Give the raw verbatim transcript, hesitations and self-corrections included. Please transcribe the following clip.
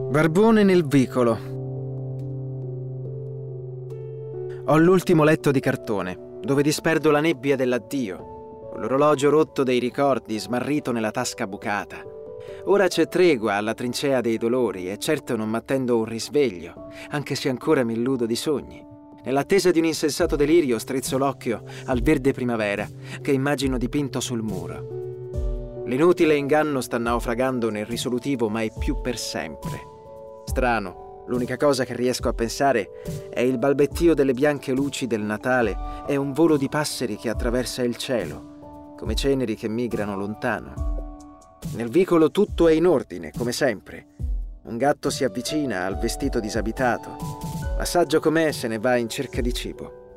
Barbone nel vicolo. Ho l'ultimo letto di cartone, dove disperdo la nebbia dell'addio, con l'orologio rotto dei ricordi smarrito nella tasca bucata. Ora c'è tregua alla trincea dei dolori e certo non m'attendo un risveglio, anche se ancora mi illudo di sogni. Nell'attesa di un insensato delirio strizzo l'occhio al verde primavera che immagino dipinto sul muro. L'inutile inganno sta naufragando nel risolutivo mai più per sempre. Strano, l'unica cosa che riesco a pensare è il balbettio delle bianche luci del Natale e un volo di passeri che attraversa il cielo, come ceneri che migrano lontano. Nel vicolo tutto è in ordine, come sempre. Un gatto si avvicina al vestito disabitato. Assaggio com'è se ne va in cerca di cibo.